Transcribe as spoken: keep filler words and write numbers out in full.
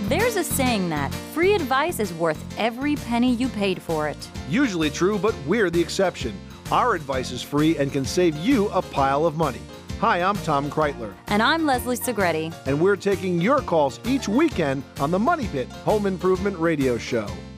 There's a saying that free advice is worth every penny you paid for it. Usually true, but we're the exception. Our advice is free and can save you a pile of money. Hi, I'm Tom Kreitler. And I'm Leslie Segretti. And we're taking your calls each weekend on the Money Pit Home Improvement Radio Show.